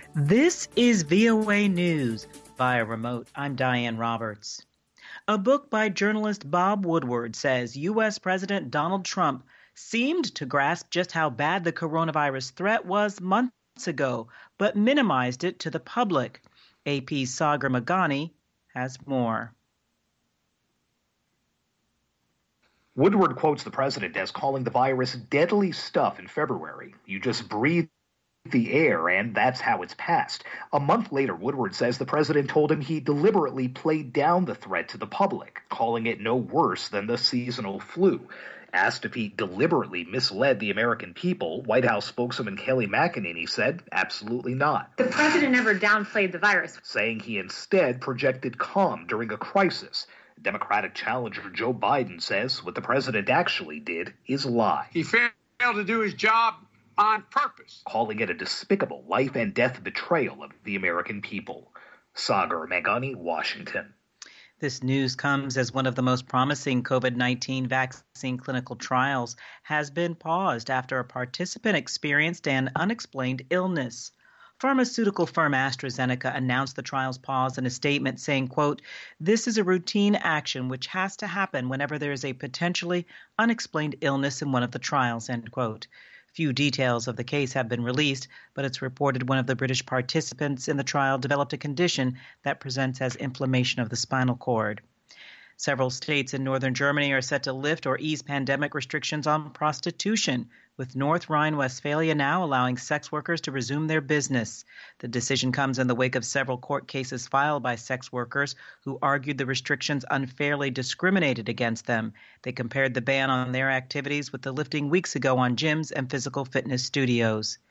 This is VOA News via remote. I'm Diane Roberts. A book by journalist Bob Woodward says U.S. President Donald Trump seemed to grasp just how bad the coronavirus threat was months ago, but minimized it to the public. AP's Sagar Meghani has more. Woodward quotes the president as calling the virus deadly stuff in February. You just breathe the air, and that's how it's passed. A month later, Woodward says the president told him he deliberately played down the threat to the public, calling it no worse than the seasonal flu. Asked if he deliberately misled the American people, White House spokeswoman Kayleigh McEnany said absolutely not. The president never downplayed the virus, saying he instead projected calm during a crisis. Democratic challenger Joe Biden says what the president actually did is lie. He failed to do his job on purpose, calling it a despicable life and death betrayal of the American people. Sagar Meghani, Washington. This news comes as one of the most promising COVID-19 vaccine clinical trials has been paused after a participant experienced an unexplained illness. Pharmaceutical firm AstraZeneca announced the trial's pause in a statement saying, quote, "This is a routine action which has to happen whenever there is a potentially unexplained illness in one of the trials," end quote. Few details of the case have been released, but it's reported one of the British participants in the trial developed a condition that presents as inflammation of the spinal cord. Several states in northern Germany are set to lift or ease pandemic restrictions on prostitution, with North Rhine-Westphalia now allowing sex workers to resume their business. The decision comes in the wake of several court cases filed by sex workers who argued the restrictions unfairly discriminated against them. They compared the ban on their activities with the lifting weeks ago on gyms and physical fitness studios.